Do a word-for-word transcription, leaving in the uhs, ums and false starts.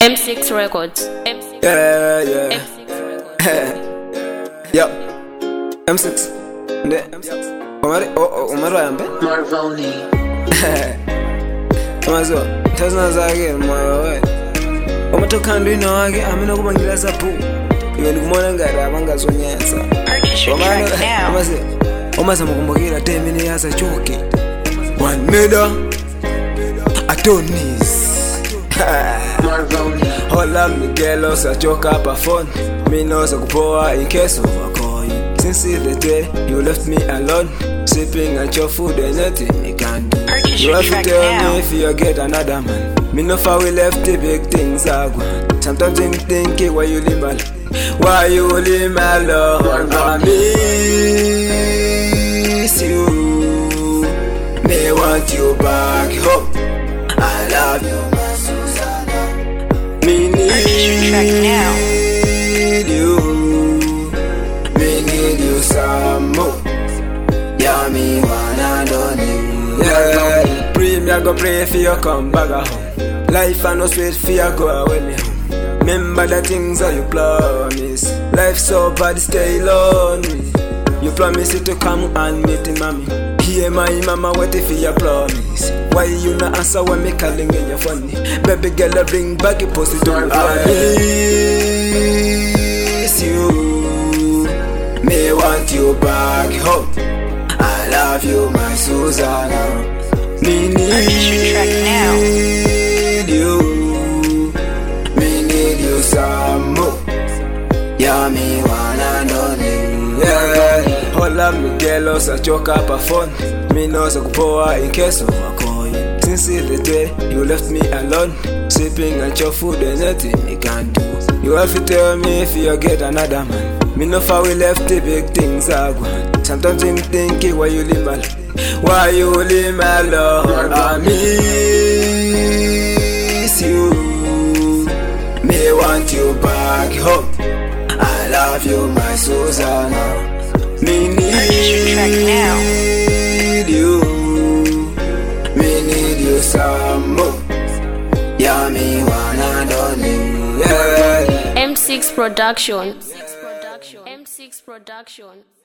M six Records. M six. Yeah, yeah. M six Records. Yep. M six. Ne. Omari, o Omari ambe. Marvoni. Amazo. Tazana zake moyo we. Omatokhanda ino wake amina kubangila zaphu. Iwe ndikumona ngati abangazonyasa. Omani amazi. Omaza mukumbukira ten minutes yaza choke. One meter. Atonis. Marvoni. Hold up, Miguel, so choke up a phone. Me knows a kupoa in case of a call. Since the day you left me alone, sipping at your food and nothing you can do. You have to tell me if you get another man. Me know how we left the big things are gone. Sometimes I'm thinking why you leave my love. Why you leave my love? I miss you. Me want you back home. I love you. Me need you, me need you some more. Yeah, me wanna know you. Yeah, pray me I go pray for you come back home. Life I no sweet for you go away me home. Remember the things that you promise. Life so bad, stay lonely. You promise it to come and meet the mommy. Hear my mama waiting for your promise. Why you not answer when me calling in your funny? Baby girl, I bring back your pussy to me. I miss you. Me want you back home. I love you, my Susanna. Me need you. Me need you some more. Yeah, me wanna know you. Yeah. Hold up, Miguel, so choke up a phone. Me knows a kupoa in case of a call. Since the day you left me alone, sipping at your food and nothing you can do. You have to tell me if you get another man. Me know how we left the big things are gone. Sometimes I'm thinking why you leave my love. Why you leave my love? I miss you. Me want you back home. I love you, my Susanna. Me need you. Me need you some more. Yeah, me wanna know you. Yeah. M six Production. M six Production.